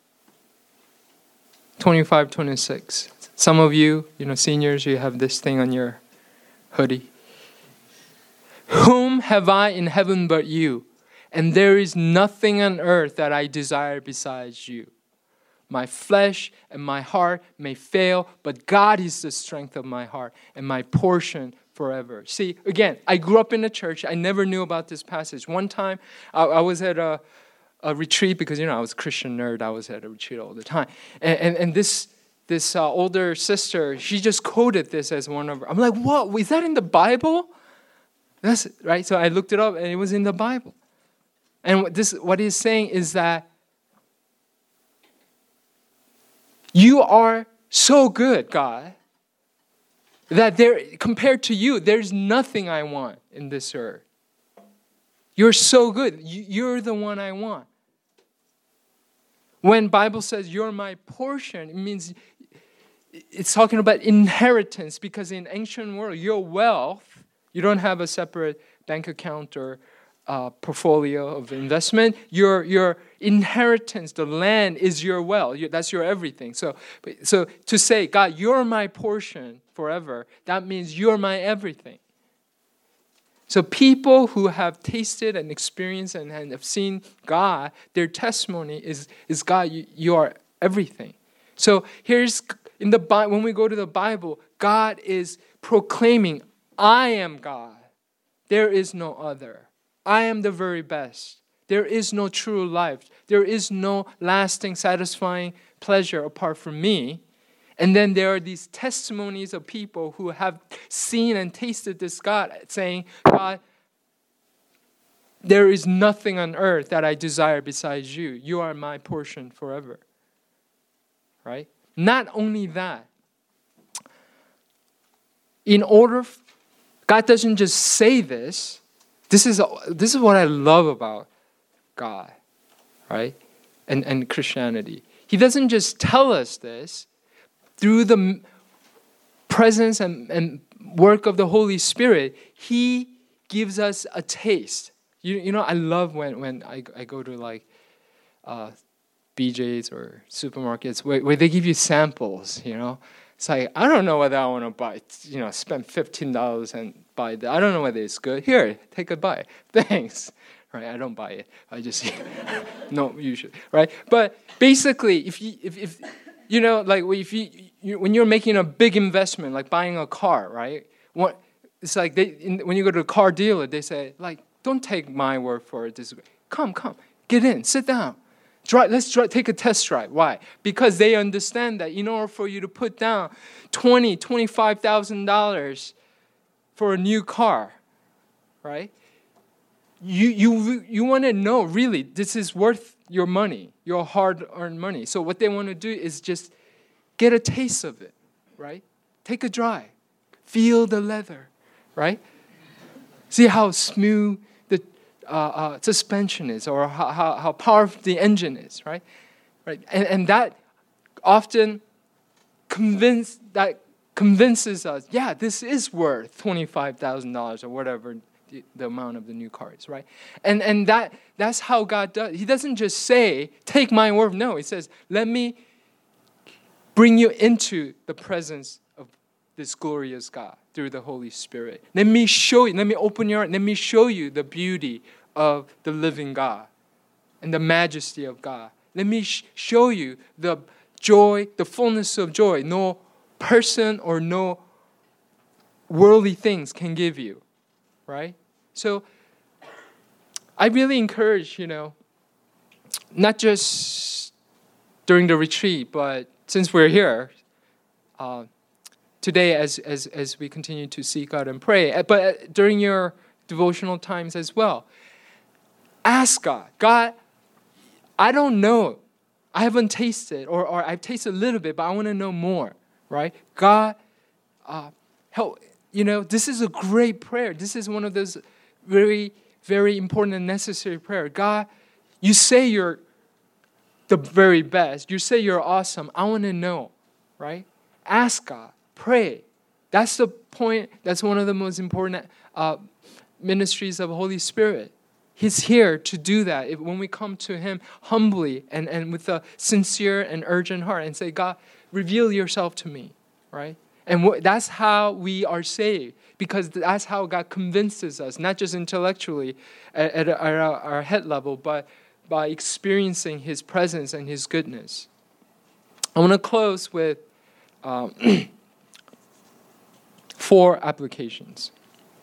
A: 25, 26. Some of you, seniors, you have this thing on your hoodie. Whom have I in heaven but you? And there is nothing on earth that I desire besides you. My flesh and my heart may fail, but God is the strength of my heart and my portion forever. See, again, I grew up in a church. I never knew about this passage. One time, I was at a retreat because, I was a Christian nerd. I was at a retreat all the time. And this older sister, she just quoted this as one of her. I'm like, what? Is that in the Bible? That's right. So I looked it up, and it was in the Bible. And what he's saying is that you are so good, God, that compared to you, there's nothing I want in this earth. You're so good. You're the one I want. When Bible says you're my portion, it means it's talking about inheritance, because in ancient world, your wealth, you don't have a separate bank account or portfolio of investment. Your inheritance, the land, is your wealth. That's your everything. So to say, God, you're my portion forever, that means you're my everything. So people who have tasted and experienced and have seen God, their testimony is God, you are everything. So here's in the Bible, when we go to the Bible, God is proclaiming, I am God. There is no other. I am the very best. There is no true life. There is no lasting, satisfying pleasure apart from me. And then there are these testimonies of people who have seen and tasted this God saying, God, there is nothing on earth that I desire besides you. You are my portion forever. Right? Not only that, God doesn't just say this. This is what I love about God, right? And Christianity. He doesn't just tell us this. Through the presence and work of the Holy Spirit, He gives us a taste. I love when I go to BJ's or supermarkets where they give you samples, It's like, I don't know whether I want to buy, spend $15 and buy that. I don't know whether it's good. Here, take a bite. Thanks. Right? I don't buy it. I just, no, you should. Right? But basically, if when you're making a big investment, like buying a car, right? It's like when you go to a car dealer, they say, like, don't take my word for it. Come, get in, sit down. Let's take a test drive. Why? Because they understand that in order for you to put down $25,000 for a new car, right? You want to know, really, this is worth your money, your hard-earned money. So what they want to do is just get a taste of it, right? Take a drive. Feel the leather, right? See how smooth the suspension is, or how powerful the engine is, right? Right, and that often convinces us, yeah, this is worth $25,000 or whatever the amount of the new car is, right? And that's how God does. He doesn't just say, take my word. No, he says, let me bring you into the presence of this glorious God through the Holy Spirit. Let me show you, let me open your heart, let me show you the beauty of the living God and the majesty of God. Let me show you the joy, the fullness of joy no person or no worldly things can give you, right? So I really encourage, not just during the retreat, but since we're here, today as we continue to seek God and pray, but during your devotional times as well, ask God, I don't know. I haven't tasted, or I've tasted a little bit, but I want to know more, right? God, help. This is a great prayer. This is one of those very, very important and necessary prayer. God, you say you're the very best. You say you're awesome. I want to know, right? Ask God. Pray. That's the point. That's one of the most important ministries of the Holy Spirit. He's here to do that. When we come to Him humbly and with a sincere and urgent heart and say, God, reveal yourself to me, right? And that's how we are saved, because that's how God convinces us, not just intellectually at our head level, but by experiencing His presence and His goodness. I want to close with 4 applications.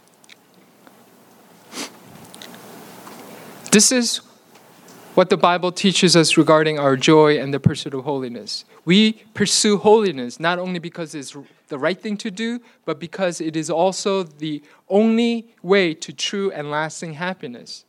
A: This is what the Bible teaches us regarding our joy and the pursuit of holiness. We pursue holiness not only because it's the right thing to do, but because it is also the only way to true and lasting happiness.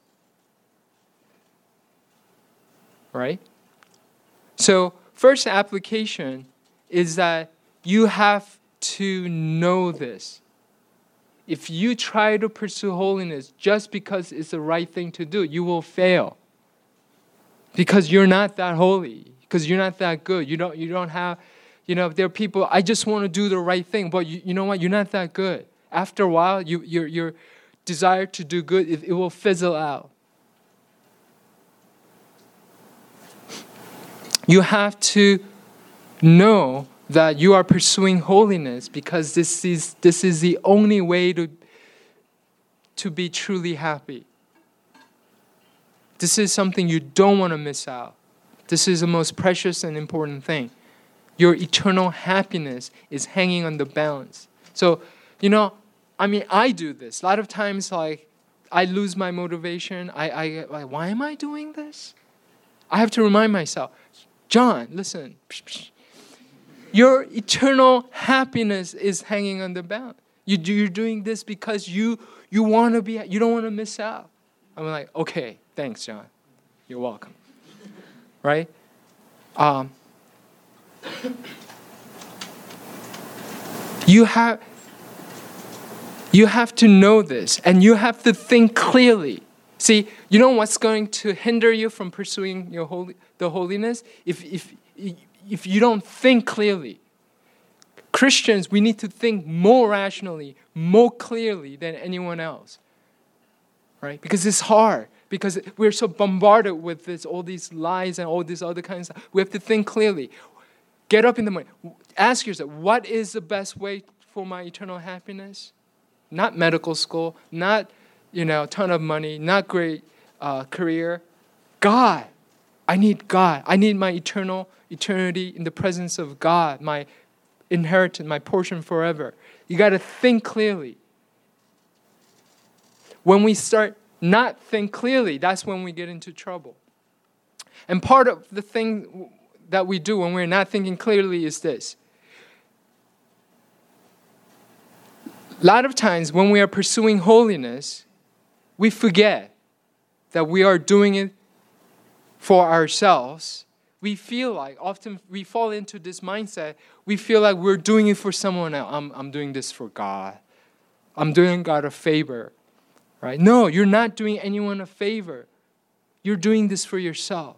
A: Right? So, first application is that you have to know this. If you try to pursue holiness just because it's the right thing to do, you will fail. Because you're not that holy. Because you're not that good. You don't have, there are people, I just want to do the right thing. But you know what? You're not that good. After a while, your desire to do good, it will fizzle out. You have to know that you are pursuing holiness because this is the only way to be truly happy. This is something you don't want to miss out. This is the most precious and important thing. Your eternal happiness is hanging on the balance. So, I do this. A lot of times, I lose my motivation. I why am I doing this? I have to remind myself, John, listen. Your eternal happiness is hanging on the balance. You're doing this because you want to be. You don't want to miss out. I'm like, okay, thanks, John. You're welcome. Right? You have to know this, and you have to think clearly. See, you know what's going to hinder you from pursuing the holiness? If you don't think clearly. Christians, we need to think more rationally, more clearly than anyone else. Right? Because it's hard. Because we're so bombarded with all these lies and all this other kinds of stuff. We have to think clearly. Get up in the morning. Ask yourself, what is the best way for my eternal happiness? Not medical school, not a ton of money, not great career. God. I need God. I need my eternity in the presence of God, my inheritance, my portion forever. You got to think clearly. When we start not think clearly, that's when we get into trouble. And part of the thing that we do when we're not thinking clearly is this. A lot of times when we are pursuing holiness, we forget that we are doing it for ourselves. We feel like, often we fall into this mindset, we feel like we're doing it for someone else. I'm doing this for God. I'm doing God a favor. Right? No, you're not doing anyone a favor. You're doing this for yourself.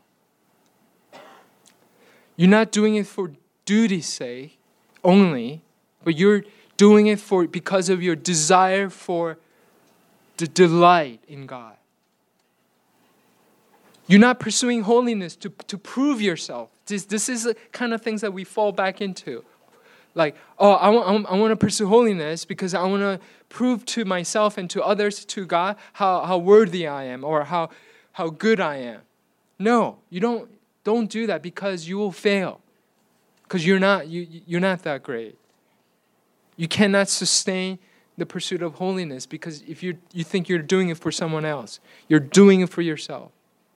A: You're not doing it for duty's sake only, but you're doing it because of your desire for the delight in God. You're not pursuing holiness to prove yourself. This is the kind of things that we fall back into. Like, I want to pursue holiness because I want to prove to myself and to others, to God, how worthy I am or how good I am. No, you don't do that because you will fail. Because you're not that great. You cannot sustain the pursuit of holiness because if you think you're doing it for someone else, you're doing it for yourself.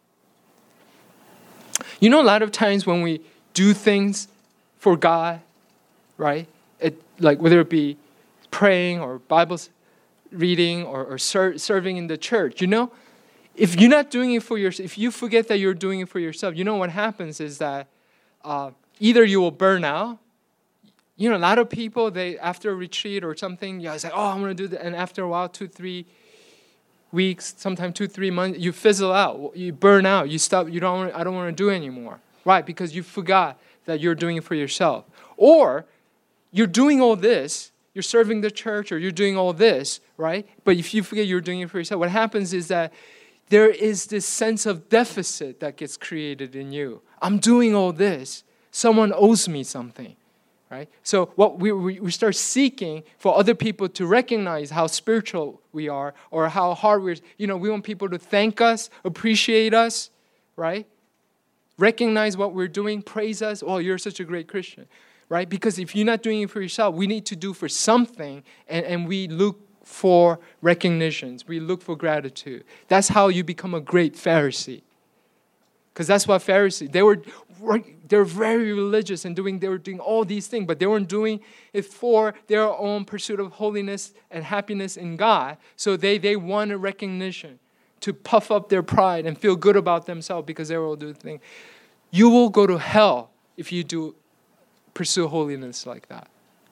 A: You know, a lot of times when we do things for God, right? Like whether it be praying or Bible reading or serving in the church, you know, if you're not doing it for yourself, if you forget that you're doing it for yourself, you know what happens is that either you will burn out. You know, a lot of people, they after a retreat or something, it's like, I'm going to do that. And after a while, 2-3 weeks, sometimes 2-3 months, you fizzle out. You burn out. You stop. I don't want to do it anymore. Right? Because you forgot that you're doing it for yourself. Or you're doing all this, you're serving the church or you're doing all this, right? But if you forget you're doing it for yourself, what happens is that there is this sense of deficit that gets created in you. I'm doing all this. Someone owes me something. Right? So what we start seeking for other people to recognize how spiritual we are or how hard we want people to thank us, appreciate us, right? Recognize what we're doing, praise us. Oh, you're such a great Christian, right? Because if you're not doing it for yourself, we need to do for something and we look for recognitions. We look for gratitude. That's how you become a great Pharisee. Because that's what Pharisees, they were very religious and they were doing all these things, but they weren't doing it for their own pursuit of holiness and happiness in God. So they wanted recognition to puff up their pride and feel good about themselves because they were all doing things. You will go to hell if you do pursue holiness like that.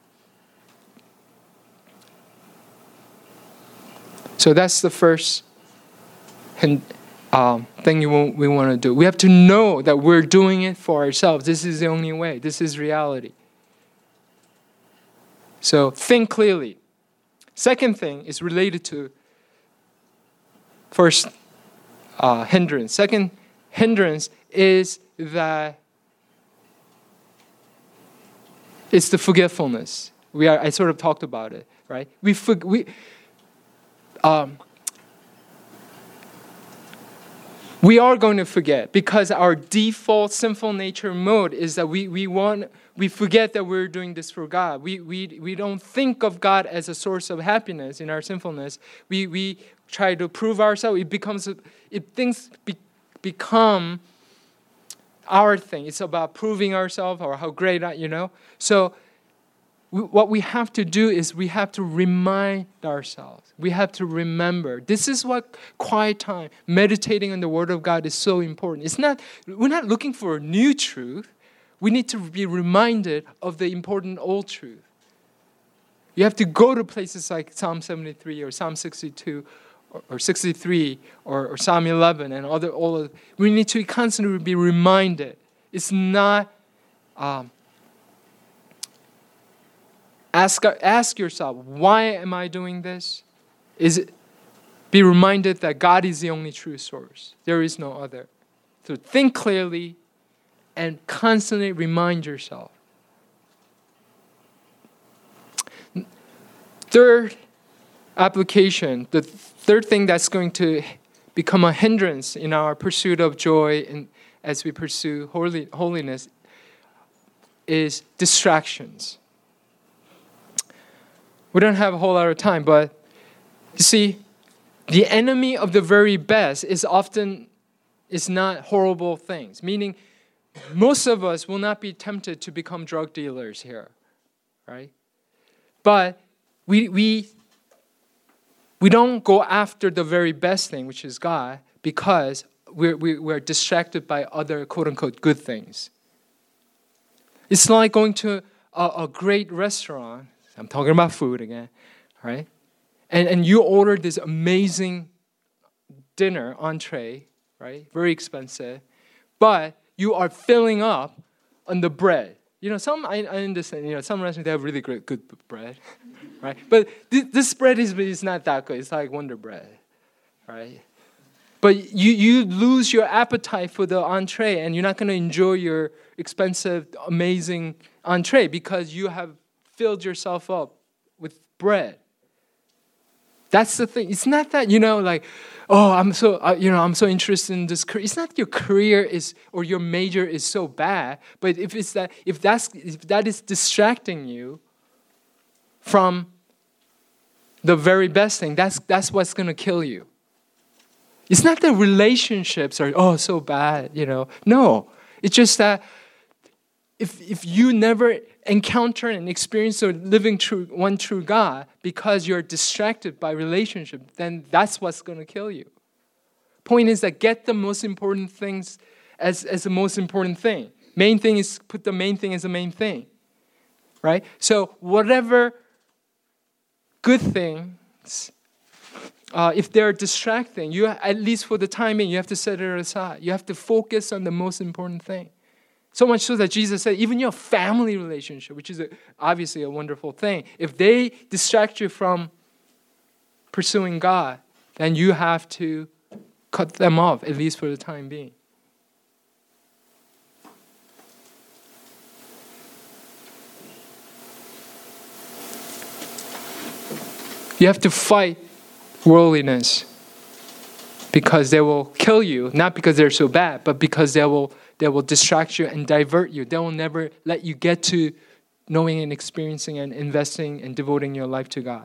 A: So that's the first thing we want to do. We have to know that we're doing it for ourselves. This is the only way. This is reality. So think clearly. Second thing is related to first hindrance. Second hindrance is that it's the forgetfulness. I sort of talked about it, right? We are going to forget because our default sinful nature mode is that we forget that we're doing this for God. We don't think of God as a source of happiness in our sinfulness. We try to prove ourselves. Things become our thing. It's about proving ourselves or how great So what we have to do is we have to remind ourselves. We have to remember. This is what quiet time, meditating on the Word of God is so important. We're not looking for a new truth. We need to be reminded of the important old truth. You have to go to places like Psalm 73 or Psalm 62 or 63 or Psalm 11 and all of. We need to constantly be reminded. It's not. Ask yourself, why am I doing this? Be reminded that God is the only true source. There is no other. So think clearly and constantly remind yourself. Third application, the third thing that's going to become a hindrance in our pursuit of joy and as we pursue holiness is distractions. We don't have a whole lot of time, but you see, the enemy of the very best is not horrible things. Meaning, most of us will not be tempted to become drug dealers here, right? But we don't go after the very best thing, which is God, because we're distracted by other quote-unquote good things. It's like going to a great restaurant. I'm talking about food again, right? And you order this amazing dinner, entree, right? Very expensive. But you are filling up on the bread. I understand, some restaurants, they have really good bread, right? But this bread is not that good. It's like Wonder Bread, right? But you lose your appetite for the entree, and you're not going to enjoy your expensive, amazing entree because you have filled yourself up with bread. That's the thing. It's not that, I'm so interested in this career. It's not your career or your major is so bad, but if that is distracting you from the very best thing, that's what's going to kill you. It's not that relationships are so bad, No, it's just that if you never encounter and experience the living one true God because you're distracted by relationship, then that's what's going to kill you. Point is that get the most important things as the most important thing. Main thing is put the main thing as the main thing, right? So whatever good things, if they're distracting, you at least for the time being, you have to set it aside. You have to focus on the most important thing. So much so that Jesus said, even your family relationship, which is obviously a wonderful thing, if they distract you from pursuing God, then you have to cut them off, at least for the time being. You have to fight worldliness because they will kill you, not because they're so bad, but because they will distract you and divert you. They will never let you get to knowing and experiencing and investing and devoting your life to God.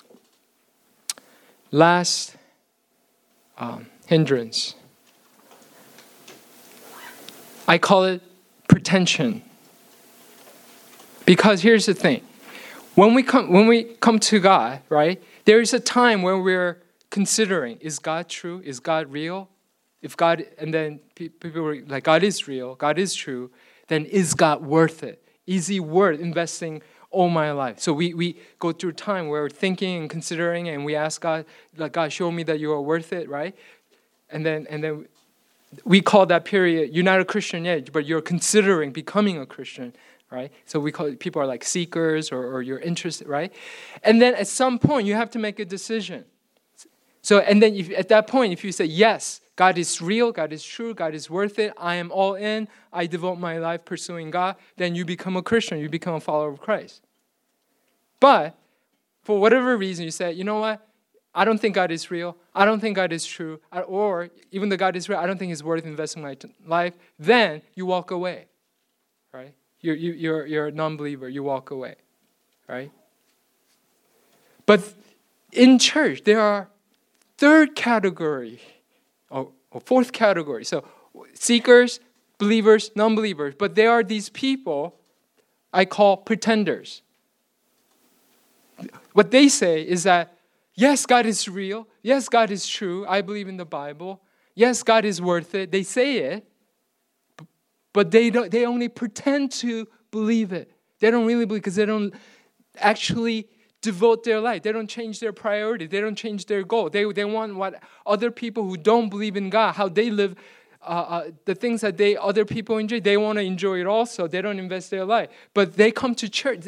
A: Last hindrance. I call it pretension. Because here's the thing. When we come to God, right, there is a time when we're considering, is God true? Is God real? If God, and then people were like, God is real, God is true, then is God worth it? Is He worth investing all my life? So we go through time where we're thinking and considering, and we ask God, like, God, show me that you are worth it, right? And then we call that period, you're not a Christian yet, but you're considering becoming a Christian, right? So we call it, people are like seekers or you're interested, right? And then at some point, you have to make a decision. So, and then at that point, if you say, yes, God is real, God is true, God is worth it, I am all in, I devote my life pursuing God, then you become a Christian, you become a follower of Christ. But for whatever reason, you say, you know what, I don't think God is real, I don't think God is true, or even though God is real, I don't think it's worth investing my life, then you walk away, right? You're a non-believer, you walk away, right? But in church, there are third category, or fourth category. So seekers, believers, non-believers. But there are these people I call pretenders. What they say is that, yes, God is real. Yes, God is true. I believe in the Bible. Yes, God is worth it. They say it, but they only pretend to believe it. They don't really believe because they don't actually devote their life. They don't change their priority. They don't change their goal. They want what other people who don't believe in God, how they live, the things that other people enjoy, they want to enjoy it also. They don't invest their life. But they come to church.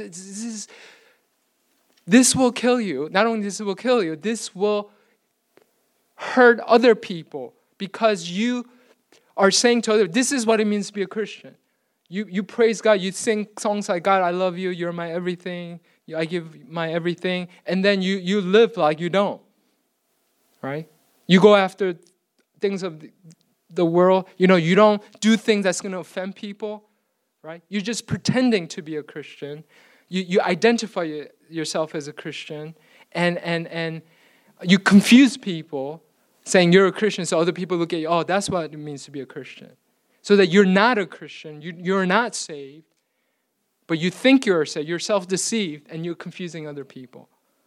A: This will kill you. Not only this will kill you, this will hurt other people because you are saying to others, this is what it means to be a Christian. You praise God. You sing songs like, God, I love you. You're my everything. I give my everything. And then you live like you don't. Right? You go after things of the world. You don't do things that's going to offend people. Right? You're just pretending to be a Christian you identify yourself as a Christian, and you confuse people saying you're a Christian, so other people look at you, oh, that's what it means to be a Christian. So that you're not a Christian, you're not saved, but you think you're saved, you're self-deceived, and you're confusing other people.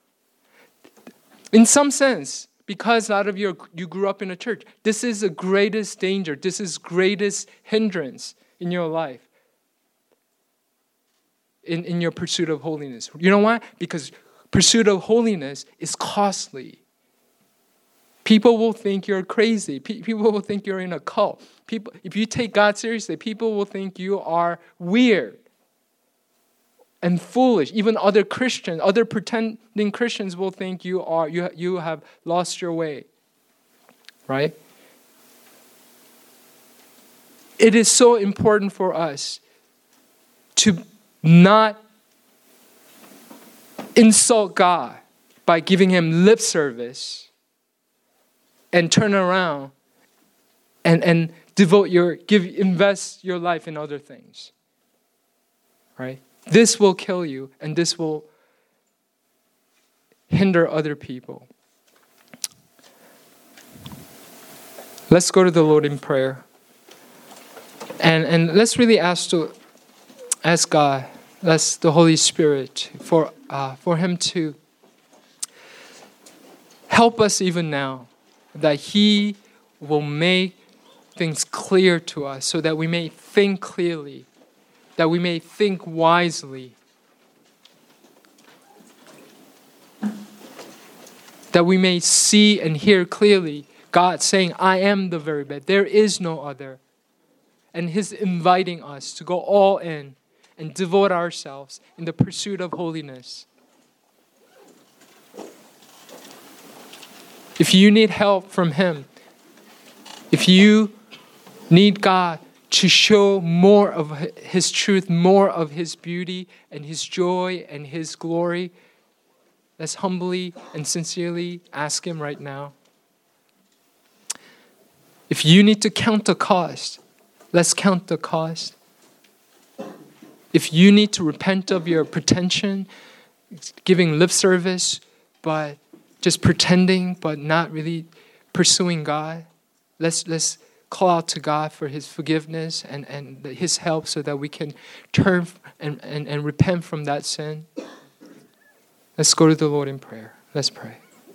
A: In some sense, because a lot of you grew up in a church, this is the greatest danger, this is greatest hindrance in your life, in your pursuit of holiness. You know why? Because pursuit of holiness is costly. People will think you're crazy. People will think you're in a cult. If you take God seriously, people will think you are weird and foolish. Even other Christians, other pretending Christians will think you have lost your way. Right? It is so important for us to not insult God by giving Him lip service and turn around and invest your life in other things. Right? This will kill you, and this will hinder other people. Let's go to the Lord in prayer. And let's really ask God, ask the Holy Spirit for Him to help us even now, that He will make things clear to us so that we may think clearly, that we may think wisely, that we may see and hear clearly God saying, I am the very best. There is no other. And He's inviting us to go all in and devote ourselves in the pursuit of holiness. If you need help from Him, if you need God to show more of His truth, more of His beauty and His joy and His glory, let's humbly and sincerely ask Him right now. If you need to count the cost, let's count the cost. If you need to repent of your pretension, giving lip service, but just pretending, but not really pursuing God, let's call out to God for His forgiveness and His help so that we can turn and repent from that sin. Let's go to the Lord in prayer. Let's pray.